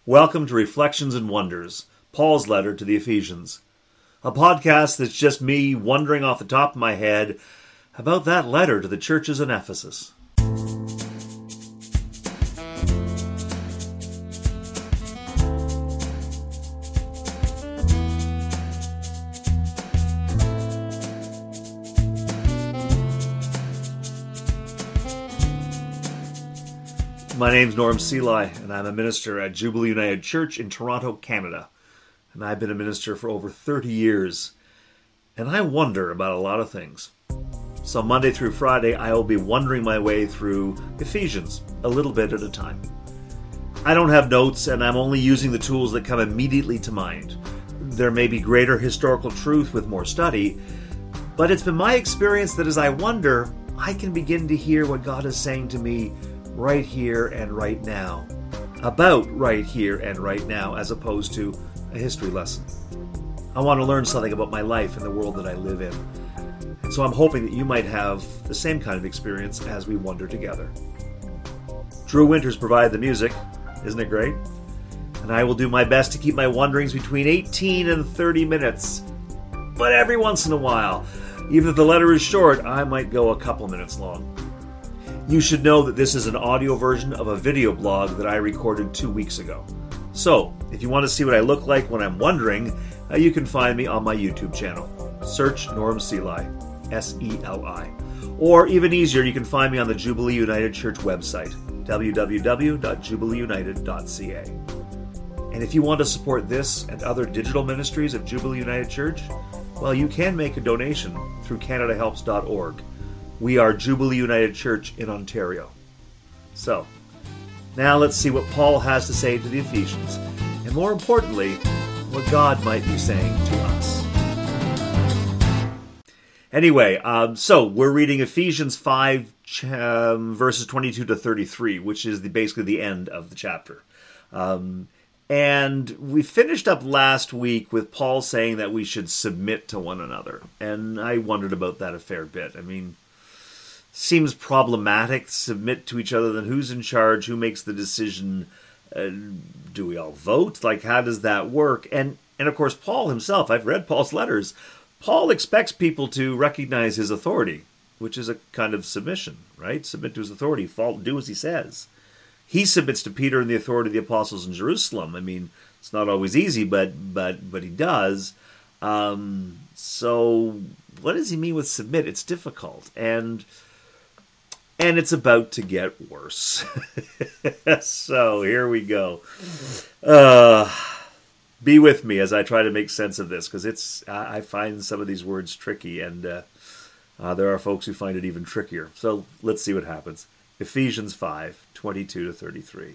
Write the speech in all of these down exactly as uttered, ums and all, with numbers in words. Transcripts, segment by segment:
Welcome to Reflections and Wonders, Paul's letter to the Ephesians, a podcast that's just me wondering off the top of my head about that letter to the churches in Ephesus. My name's Norm Seelye, and I'm a minister at Jubilee United Church in Toronto, Canada. And I've been a minister for over thirty years. And I wonder about a lot of things. So Monday through Friday, I will be wondering my way through Ephesians, a little bit at a time. I don't have notes, and I'm only using the tools that come immediately to mind. There may be greater historical truth with more study, but it's been my experience that as I wonder, I can begin to hear what God is saying to me right here and right now, about right here and right now, as opposed to a history lesson. I want to learn something about my life and the world that I live in. And so I'm hoping that you might have the same kind of experience as we wonder together. Drew Winters provided the music. Isn't it great? And I will do my best to keep my wonderings between eighteen and thirty minutes. But every once in a while, even if the letter is short, I might go a couple minutes long. You should know that this is an audio version of a video blog that I recorded two weeks ago. So, if you want to see what I look like when I'm wondering, uh, you can find me on my YouTube channel. Search Norm Seelye, S E L I. Or even easier, you can find me on the Jubilee United Church website, w w w dot jubilee united dot c a. And if you want to support this and other digital ministries of Jubilee United Church, well, you can make a donation through canada helps dot org. We are Jubilee United Church in Ontario. So, now let's see what Paul has to say to the Ephesians, and more importantly, what God might be saying to us. Anyway, um, so we're reading Ephesians five, um, verses twenty-two to thirty-three, which is the, basically the end of the chapter. Um, and we finished up last week with Paul saying that we should submit to one another, and I wondered about that a fair bit. I mean, seems problematic, submit to each other, then who's in charge, who makes the decision, uh, do we all vote? Like, how does that work? And, and of course, Paul himself, I've read Paul's letters, Paul expects people to recognize his authority, which is a kind of submission, right? Submit to his authority, fall, do as he says. He submits to Peter and the authority of the apostles in Jerusalem. I mean, it's not always easy, but but but he does. Um, so what does he mean with submit? It's difficult, and And it's about to get worse. So here we go. Uh, be with me as I try to make sense of this, because it's I find some of these words tricky, and uh, uh, there are folks who find it even trickier. So let's see what happens. Ephesians five, twenty-two to thirty-three.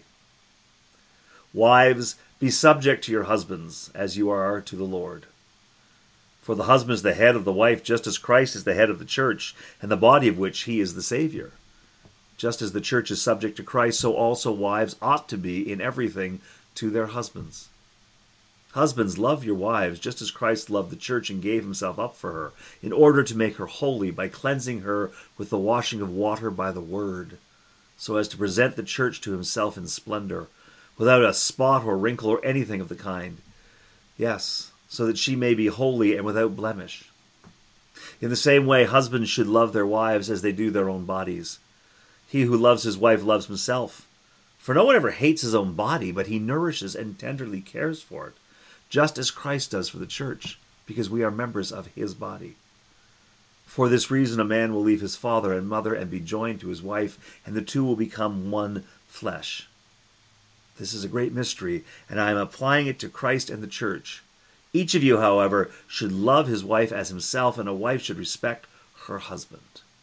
Wives, be subject to your husbands, as you are to the Lord. For the husband is the head of the wife, just as Christ is the head of the church, and the body of which he is the Savior. Just as the church is subject to Christ, so also wives ought to be in everything to their husbands. Husbands, love your wives, just as Christ loved the church and gave himself up for her, in order to make her holy by cleansing her with the washing of water by the word, so as to present the church to himself in splendor, without a spot or wrinkle or anything of the kind. Yes, so that she may be holy and without blemish. In the same way, husbands should love their wives as they do their own bodies. He who loves his wife loves himself. For no one ever hates his own body, but he nourishes and tenderly cares for it, just as Christ does for the church, because we are members of his body. For this reason, a man will leave his father and mother and be joined to his wife, and the two will become one flesh. This is a great mystery, and I am applying it to Christ and the church. Each of you, however, should love his wife as himself, and a wife should respect her husband.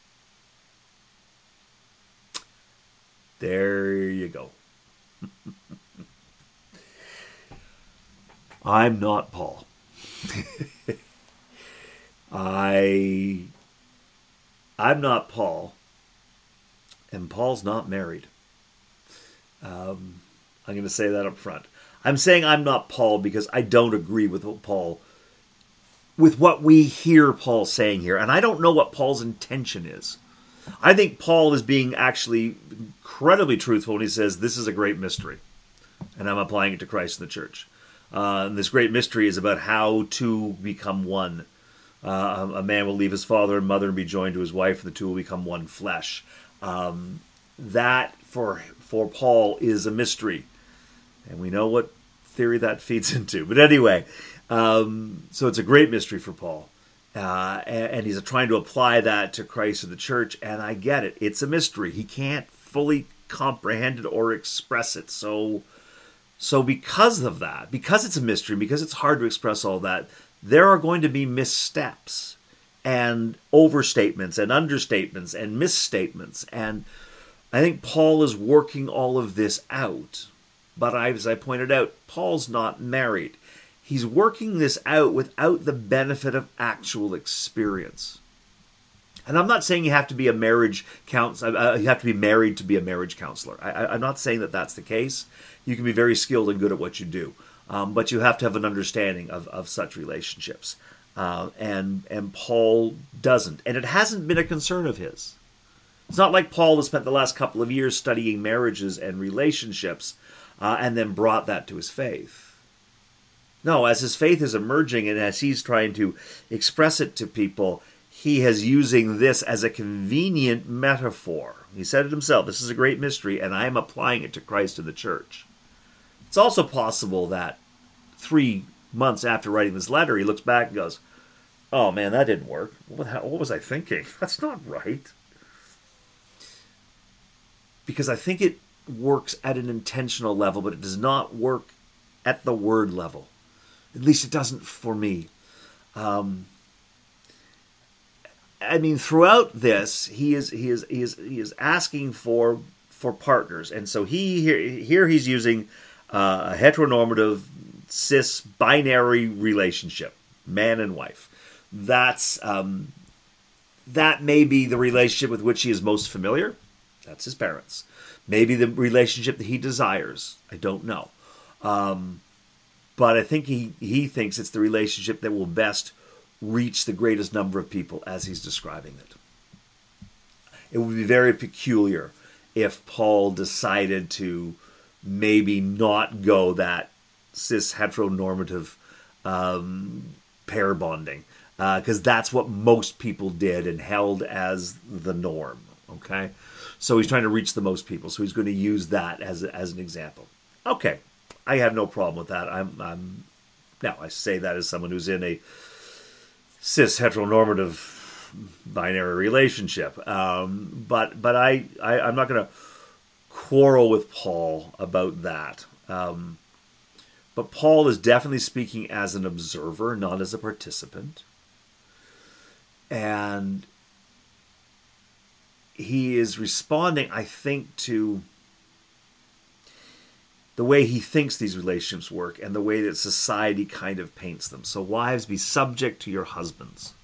There you go. I'm not Paul. I, I'm not Paul, and Paul's not married. Um, I'm going to say that up front. I'm saying I'm not Paul because I don't agree with what Paul, with what we hear Paul saying here, and I don't know what Paul's intention is. I think Paul is being actually incredibly truthful when he says this is a great mystery. and I'm applying it to Christ and the church. Uh, and this great mystery is about how two become one. Uh, a man will leave his father and mother and be joined to his wife, and the two will become one flesh. Um, that, for for Paul, is a mystery. And we know what theory that feeds into. But anyway, um, so it's a great mystery for Paul. Uh, and, and he's trying to apply that to Christ and the church, and I get it. It's a mystery. He can't fully comprehend it or express it. So, so because of that, because it's a mystery, because it's hard to express all that, there are going to be missteps and overstatements and understatements and misstatements. And I think Paul is working all of this out. But I, as I pointed out, Paul's not married. He's working this out without the benefit of actual experience. And I'm not saying you have to be a marriage counselor. Uh, you have to be married to be a marriage counselor. I, I, I'm not saying that that's the case. You can be very skilled and good at what you do, um, but you have to have an understanding of, of such relationships. Uh, and and Paul doesn't, and it hasn't been a concern of his. It's not like Paul has spent the last couple of years studying marriages and relationships, uh, and then brought that to his faith. No, as his faith is emerging and as he's trying to express it to people, he is using this as a convenient metaphor. He said it himself, this is a great mystery, and I am applying it to Christ and the church. It's also possible that three months after writing this letter, he looks back and goes, oh man, that didn't work. What, what was I thinking? That's not right. Because I think it works at an intentional level, but it does not work at the word level. At least it doesn't for me. Um, I mean, throughout this, he is he is he is he is asking for for partners, and so he here, here he's using uh, a heteronormative cis binary relationship, man and wife. That's um, that may be the relationship with which he is most familiar. That's his parents. Maybe the relationship that he desires. I don't know. Um, But I think he, he thinks it's the relationship that will best reach the greatest number of people as he's describing it. It would be very peculiar if Paul decided to maybe not go that cis heteronormative um, pair bonding, because uh, that's what most people did and held as the norm. Okay, so he's trying to reach the most people, so he's going to use that as as an example. Okay. I have no problem with that. I'm, I'm now I say that as someone who's in a cis heteronormative binary relationship, um, but but I, I I'm not going to quarrel with Paul about that. Um, but Paul is definitely speaking as an observer, not as a participant, and he is responding, I think, to the way he thinks these relationships work and the way that society kind of paints them. So wives, be subject to your husbands.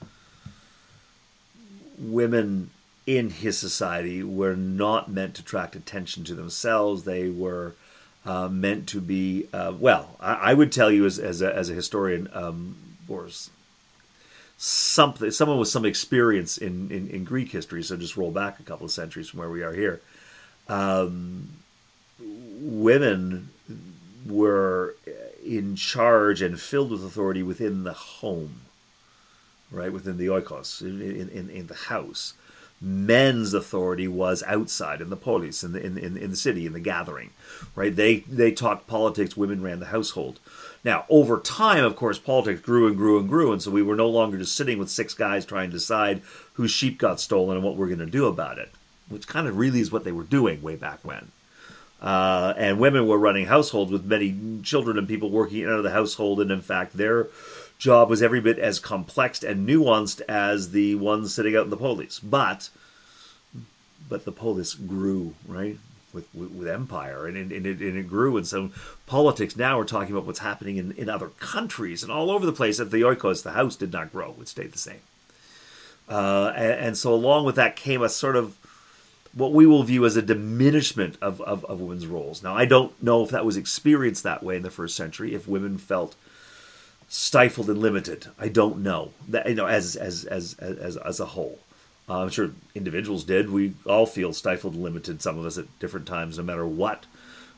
Women in his society were not meant to attract attention to themselves. They were uh, meant to be, uh, well, I, I would tell you as, as, a, as a historian, um, or something, someone with some experience in, in, in Greek history, so just roll back a couple of centuries from where we are here. Um, women were in charge and filled with authority within the home, right? Within the oikos, in, in, in the house. Men's authority was outside in the polis, in the in, in, in the city, in the gathering, right? They they talked politics. Women ran the household. Now, over time, of course, politics grew and grew and grew, and so we were no longer just sitting with six guys trying to decide whose sheep got stolen and what we're going to do about it, which kind of really is what they were doing way back when. Uh, and women were running households with many children and people working in and out of the household. And in fact, their job was every bit as complex and nuanced as the ones sitting out in the polis. But but the polis grew, right, with with, with empire. And, and, and, it, and it grew. And so politics now we're talking about what's happening in, in other countries and all over the place. At the oikos, the house did not grow. It stayed the same. Uh, and, and so along with that came a sort of what we will view as a diminishment of, of, of women's roles. Now, I don't know if that was experienced that way in the first century, if women felt stifled and limited. I don't know, that, you know, as as as as as a whole. Uh, I'm sure individuals did. We all feel stifled and limited, some of us at different times, no matter what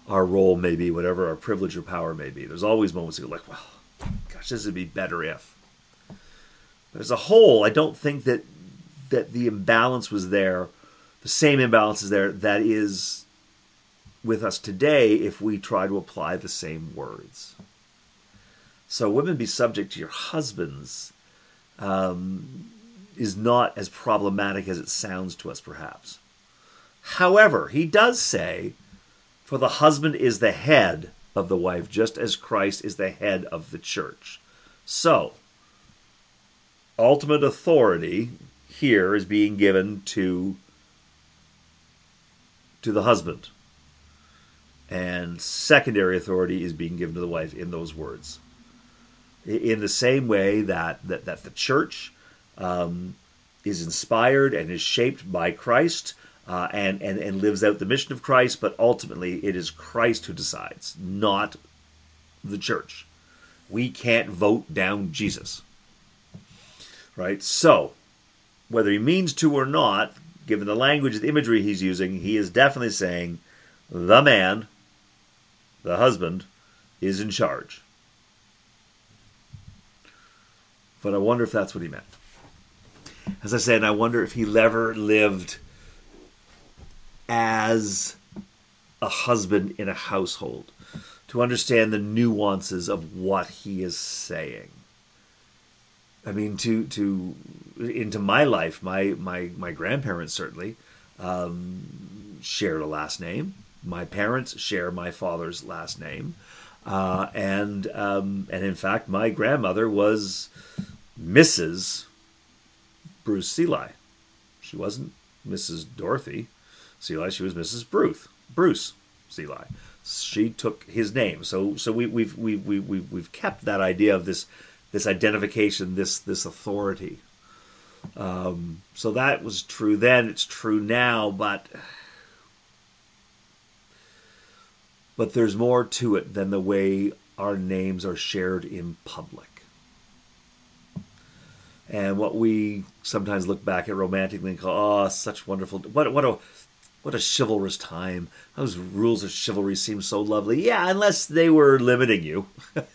our role may be, whatever our privilege or power may be. There's always moments you go like, well, gosh, this would be better if. But as a whole, I don't think that that the imbalance was there, the same imbalance is there that is with us today if we try to apply the same words. So women be subject to your husbands um, is not as problematic as it sounds to us, perhaps. However, he does say, for the husband is the head of the wife, just as Christ is the head of the church. So, ultimate authority here is being given to, to the husband. And secondary authority is being given to the wife in those words. In the same way that, that, that the church um, is inspired and is shaped by Christ uh, and, and, and lives out the mission of Christ, but ultimately it is Christ who decides, not the church. We can't vote down Jesus. Right? So, whether he means to or not, given the language, the imagery he's using, he is definitely saying the man, the husband, is in charge. But I wonder if that's what he meant. As I said, I wonder if he ever lived as a husband in a household to understand the nuances of what he is saying. I mean, to to into my life, my my my grandparents certainly um, shared a last name. My parents share my father's last name, uh, and um, and in fact, my grandmother was Missus Bruce Seeley. She wasn't Missus Dorothy Seeley. She was Missus Bruce Bruce Seeley. She took his name. So so we, we've we've we've we've kept that idea of this this identification, this this authority. Um, so that was true then. It's true now, but but there's more to it than the way our names are shared in public. And what we sometimes look back at romantically and call, oh, such wonderful, what what a what a chivalrous time. Those rules of chivalry seem so lovely. Yeah, unless they were limiting you.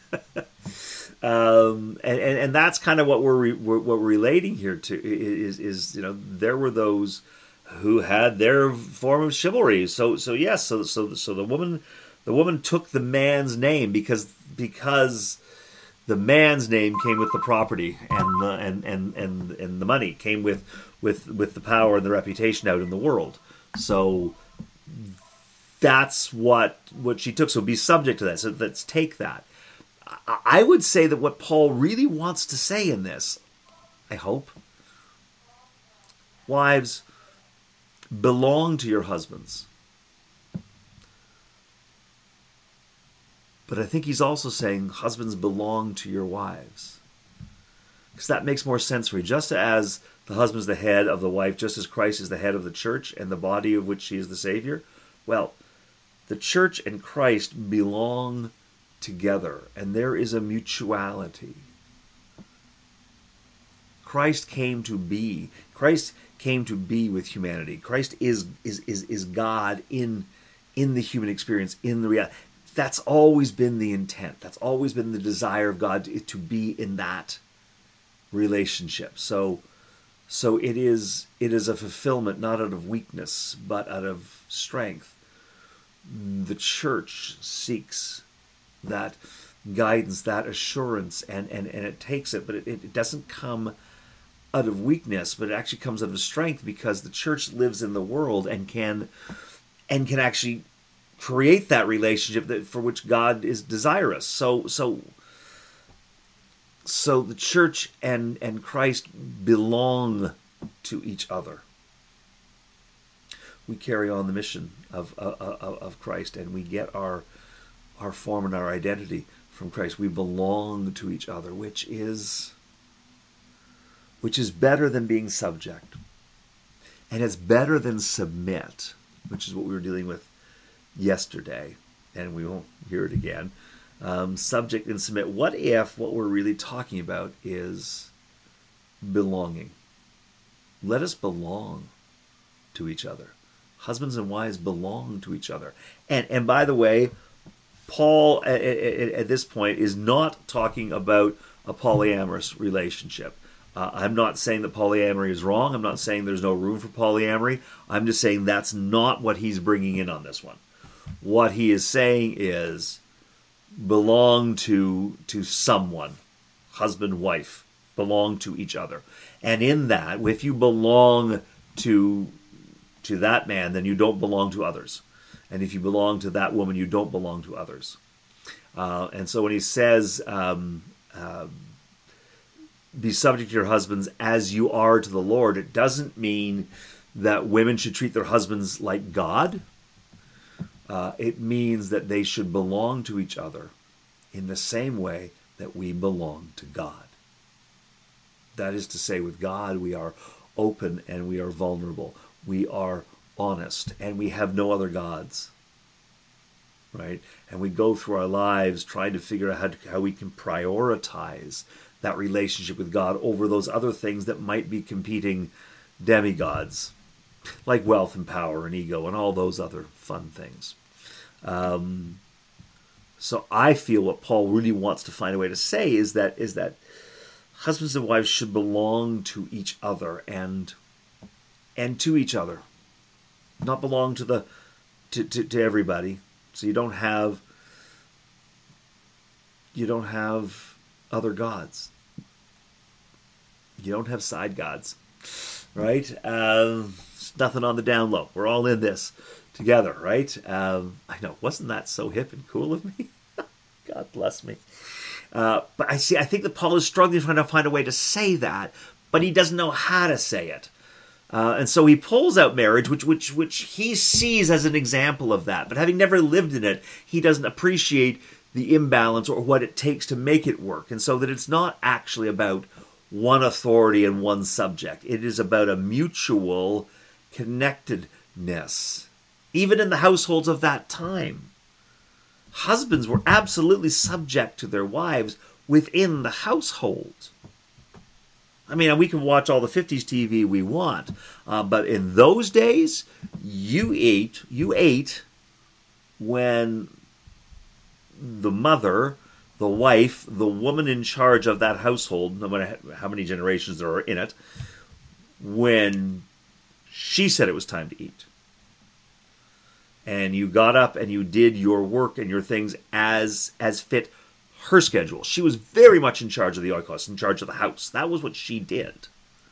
um, and, and and that's kind of what we're, re, we're what we're relating here to is is you know there were those who had their form of chivalry. So so yes, so so so the woman the woman took the man's name because because. The man's name came with the property, and the and, and, and, and the money came with, with with the power and the reputation out in the world. So that's what what she took. So be subject to that. So let's take that. I would say that what Paul really wants to say in this, I hope, wives, belong to your husbands. But I think he's also saying husbands belong to your wives. Because that makes more sense for you. Just as the husband is the head of the wife, just as Christ is the head of the church and the body of which he is the Savior, well, the church and Christ belong together. And there is a mutuality. Christ came to be. Christ came to be with humanity. Christ is is is, is God in, in the human experience, in the reality. That's always been the intent. That's always been the desire of God to, to be in that relationship. So, so it is it is a fulfillment not out of weakness, but out of strength. The church seeks that guidance, that assurance, and, and, and it takes it, but it, it doesn't come out of weakness, but it actually comes out of strength because the church lives in the world and can and can actually create that relationship that for which God is desirous. So, so, so the church and and Christ belong to each other. We carry on the mission of of, of Christ, and we get our our form and our identity from Christ. We belong to each other, which is which is better than being subject, and it's better than submit, which is what we were dealing with yesterday, and we won't hear it again. Um, subject and submit. What if what we're really talking about is belonging? Let us belong to each other. Husbands and wives belong to each other. And and by the way, Paul at, at, at this point is not talking about a polyamorous relationship. Uh, I'm not saying that polyamory is wrong. I'm not saying there's no room for polyamory. I'm just saying that's not what he's bringing in on this one. What he is saying is belong to to someone, husband, wife, belong to each other. And in that, if you belong to to that man, then you don't belong to others. And if you belong to that woman, you don't belong to others. Uh, and so when he says, um, uh, be subject to your husbands as you are to the Lord, it doesn't mean that women should treat their husbands like God. Uh, it means that they should belong to each other in the same way that we belong to God. That is to say, with God, we are open and we are vulnerable. We are honest and we have no other gods. Right? And we go through our lives trying to figure out how, to, how we can prioritize that relationship with God over those other things that might be competing demigods, like wealth and power and ego and all those other fun things. Um, so I feel what Paul really wants to find a way to say is that is that husbands and wives should belong to each other and and to each other, not belong to the to, to, to everybody. So you don't have you don't have other gods. You don't have side gods, right? Uh, it's nothing on the down low. We're all in this together, right? Um, I know, wasn't that so hip and cool of me? God bless me. Uh, but I see. I think that Paul is struggling trying to find a way to say that, but he doesn't know how to say it, uh, and so he pulls out marriage, which which which he sees as an example of that. But having never lived in it, he doesn't appreciate the imbalance or what it takes to make it work, and so that it's not actually about one authority and one subject. It is about a mutual connectedness, even in the households of that time. Husbands were absolutely subject to their wives within the household. I mean, we can watch all the fifties T V we want, uh, but in those days, you ate, you ate when the mother, the wife, the woman in charge of that household, no matter how many generations there are in it, when she said it was time to eat. And you got up and you did your work and your things as as fit her schedule. She was very much in charge of the oikos, in charge of the house. That was what she did.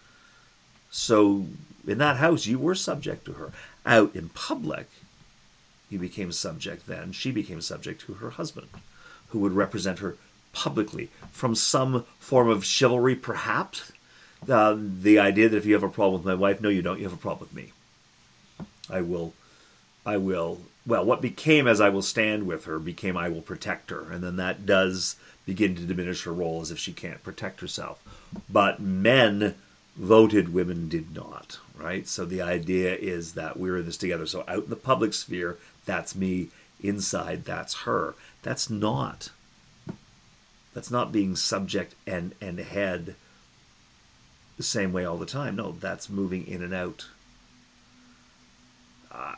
So in that house, you were subject to her. Out in public, you became subject then. She became subject to her husband, who would represent her publicly from some form of chivalry, perhaps. Uh, the idea that if you have a problem with my wife, no, you don't. You have a problem with me. I will... I will, well, what became as I will stand with her became I will protect her. And then that does begin to diminish her role as if she can't protect herself. But men voted, women did not, right? So the idea is that we're in this together. So out in the public sphere, that's me. Inside, that's her. That's not, that's not being subject and, and head the same way all the time. No, that's moving in and out. Uh,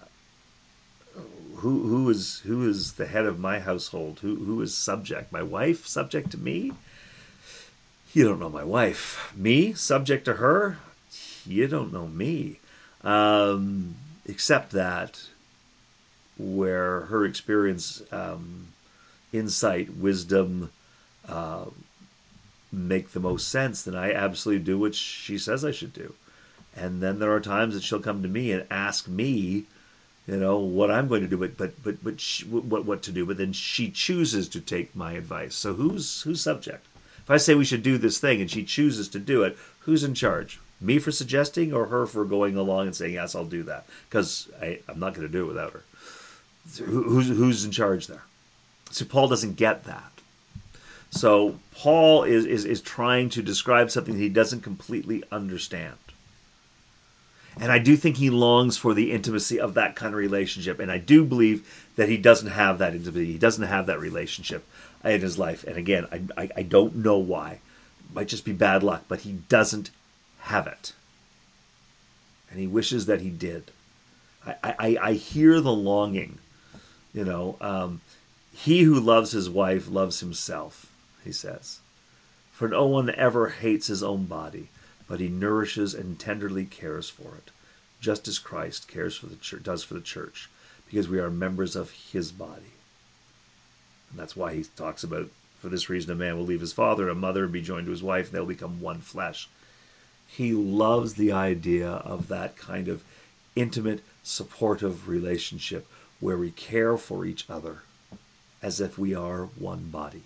Who who is who is the head of my household? Who who is subject? My wife subject to me? You don't know my wife. Me subject to her? You don't know me. Um, except that where her experience, um, insight, wisdom uh, make the most sense, then I absolutely do what she says I should do. And then there are times that she'll come to me and ask me, you know, what I'm going to do, but but but but she, what what to do. But then she chooses to take my advice. So who's who's subject? If I say we should do this thing and she chooses to do it, who's in charge? Me for suggesting, or her for going along and saying yes, I'll do that? Because I'm not going to do it without her. Who's who's in charge there? So Paul doesn't get that. So Paul is is is trying to describe something that he doesn't completely understand. And I do think he longs for the intimacy of that kind of relationship. And I do believe that he doesn't have that intimacy. He doesn't have that relationship in his life. And again, I, I, I don't know why. It might just be bad luck, but he doesn't have it. And he wishes that he did. I, I, I hear the longing, you know. Um, he who loves his wife loves himself, he says. For no one ever hates his own body, but he nourishes and tenderly cares for it, just as Christ cares for the church, does for the church, because we are members of his body. And that's why he talks about, for this reason, a man will leave his father and mother and be joined to his wife, and they'll become one flesh. He loves the idea of that kind of intimate, supportive relationship where we care for each other as if we are one body.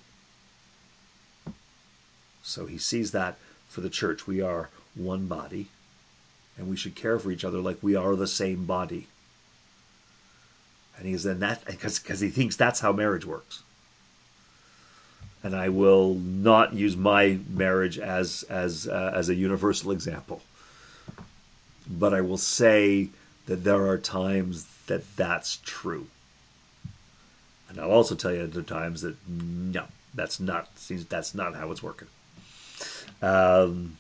So he sees that for the church. We are one body, and we should care for each other like we are the same body. And he's in that because because he thinks that's how marriage works. And I will not use my marriage as as uh, as a universal example, but I will say that there are times that that's true. And I'll also tell you there are times that no, that's not that's not how it's working. Um,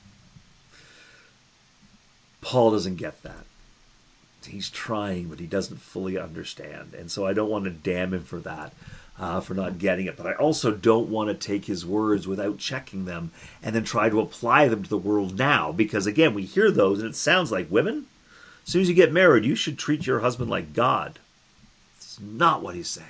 Paul doesn't get that. He's trying, but he doesn't fully understand. And so I don't want to damn him for that, uh, for not getting it. But I also don't want to take his words without checking them and then try to apply them to the world now. Because, again, we hear those, and it sounds like, women, as soon as you get married, you should treat your husband like God. It's not what he's saying.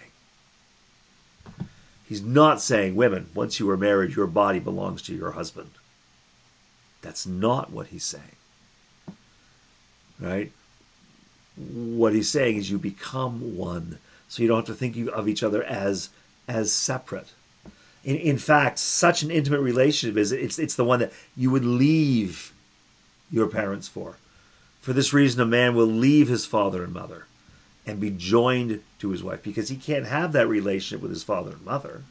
He's not saying, women, once you are married, your body belongs to your husband. That's not what he's saying. Right? What he's saying is you become one, so you don't have to think of each other as as separate. In, in fact, such an intimate relationship is it's it's the one that you would leave your parents for. For this reason, a man will leave his father and mother and be joined to his wife, because he can't have that relationship with his father and mother.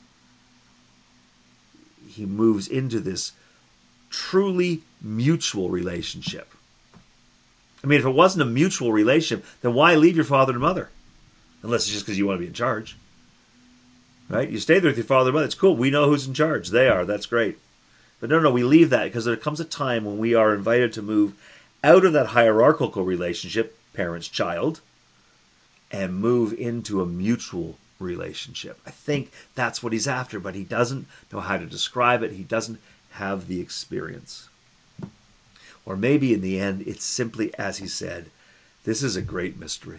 He moves into this truly mutual relationship. I mean, if it wasn't a mutual relationship, then why leave your father and mother? Unless it's just because you want to be in charge. Right? You stay there with your father and mother. It's cool. We know who's in charge. They are. That's great. But no, no, we leave that because there comes a time when we are invited to move out of that hierarchical relationship, parents-child, and move into a mutual relationship. I think that's what he's after, but he doesn't know how to describe it. He doesn't have the experience. Or maybe in the end, it's simply, as he said, this is a great mystery.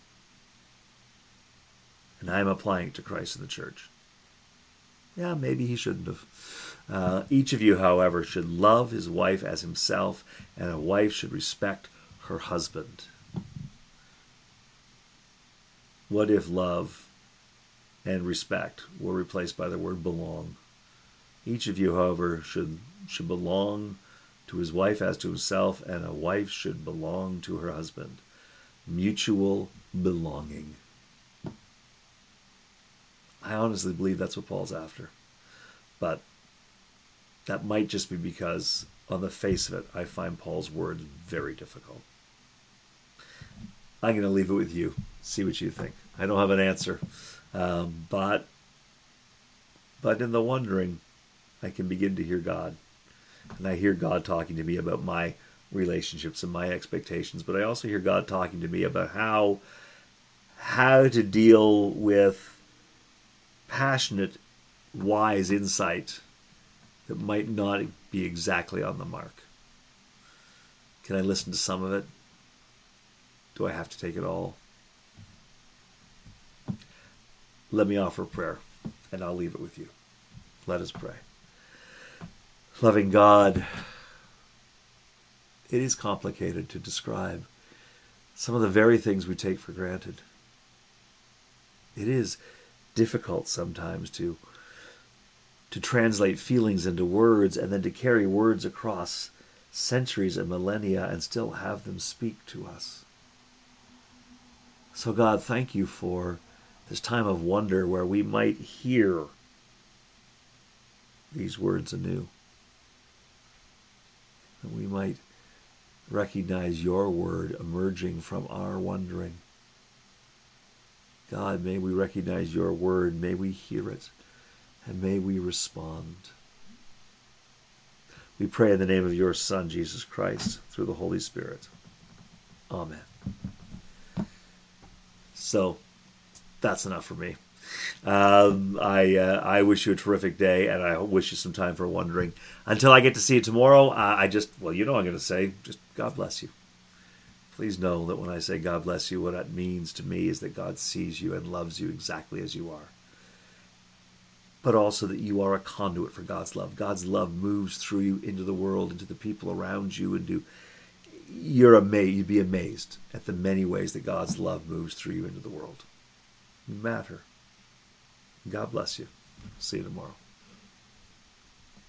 And I'm applying it to Christ and the church. Yeah, maybe he shouldn't have. Uh, each of you, however, should love his wife as himself, and a wife should respect her husband. What if love and respect were replaced by the word belong? Each of you, however, should should belong to his wife as to himself, and a wife should belong to her husband. Mutual belonging. I honestly believe that's what Paul's after. But that might just be because, on the face of it, I find Paul's words very difficult. I'm going to leave it with you. See what you think. I don't have an answer. Um, but, but in the wondering, I can begin to hear God. And I hear God talking to me about my relationships and my expectations. But I also hear God talking to me about how, how to deal with passionate, wise insight that might not be exactly on the mark. Can I listen to some of it? Do I have to take it all? Let me offer prayer, and I'll leave it with you. Let us pray. Loving God, it is complicated to describe some of the very things we take for granted. It is difficult sometimes to to translate feelings into words and then to carry words across centuries and millennia and still have them speak to us. So God, thank you for this time of wonder where we might hear these words anew. And we might recognize your word emerging from our wondering. God, may we recognize your word, may we hear it, and may we respond. We pray in the name of your Son, Jesus Christ, through the Holy Spirit. Amen. So that's enough for me. Um, I uh, I wish you a terrific day, and I wish you some time for wondering. Until I get to see you tomorrow, uh, I just, well, you know what I'm going to say, just God bless you. Please know that when I say God bless you, what that means to me is that God sees you and loves you exactly as you are. But also that you are a conduit for God's love. God's love moves through you into the world, into the people around you, and do, you're amazed, you'd be amazed at the many ways that God's love moves through you into the world. You matter. God bless you. See you tomorrow.